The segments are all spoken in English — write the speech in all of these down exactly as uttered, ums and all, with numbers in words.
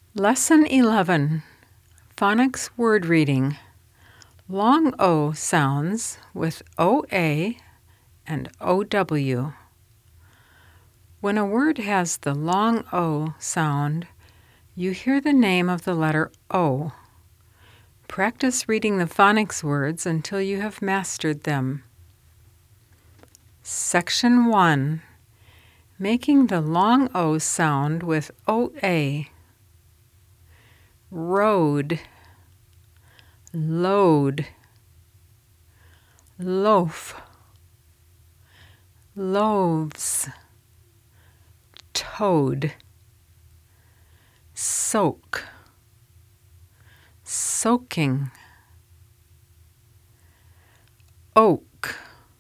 Lesson eleven, Phonics Word Reading. Long O sounds with O A and O W. When a word has the long O sound, you hear the name of the letter O. Practice reading the phonics words until you have mastered them. Section one. Making the long O sound with O A. Road, load, loaf, loaves, toad, soak, soaking, oak,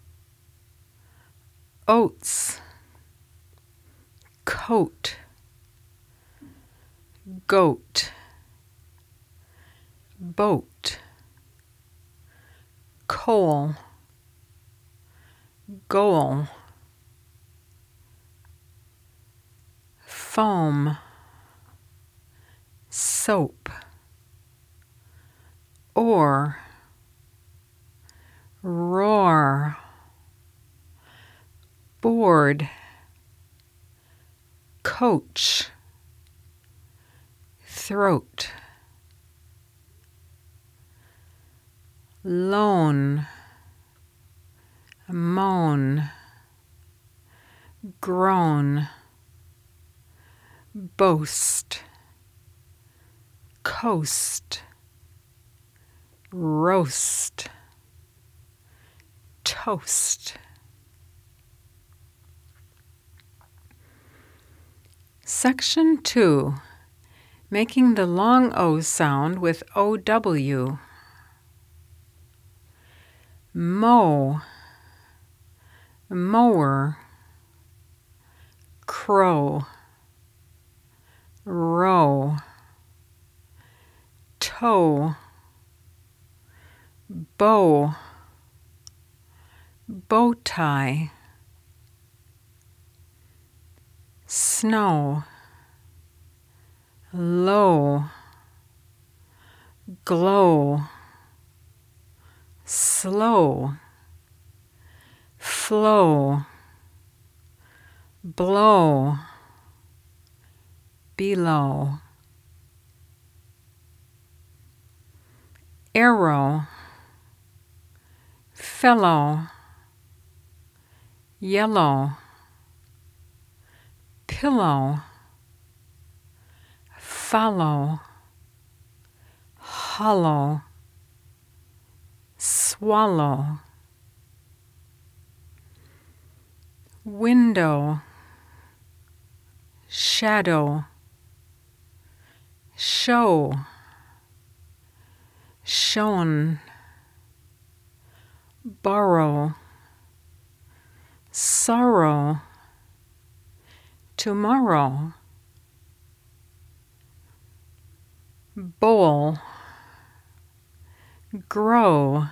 oats, coat, goat, boat, coal, goal, foam, soap, oar, roar, board, coach, throat, loan, moan, groan, boast, coast, roast, toast. Section two. Making the long O sound with O W. Mow, mower, crow, row, toe, bow, bow tie, snow, low, glow, slow, flow, blow, below, arrow, fellow, yellow, pillow, follow, hollow, swallow, window, shadow, show, shone, borrow, sorrow, tomorrow, bowl, grow,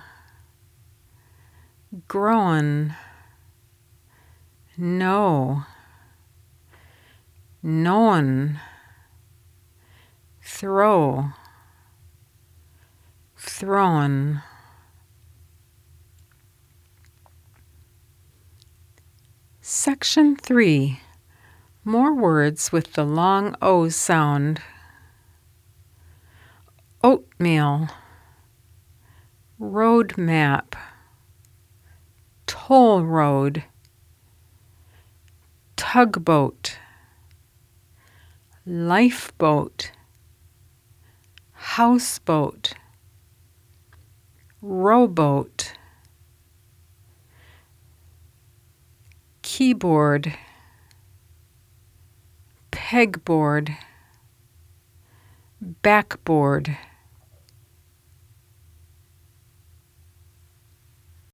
grown, know, known, throw, thrown. Section three. More words with the long O sound. Oatmeal, road map, toll road, tugboat, lifeboat, houseboat, rowboat, keyboard, pegboard, backboard.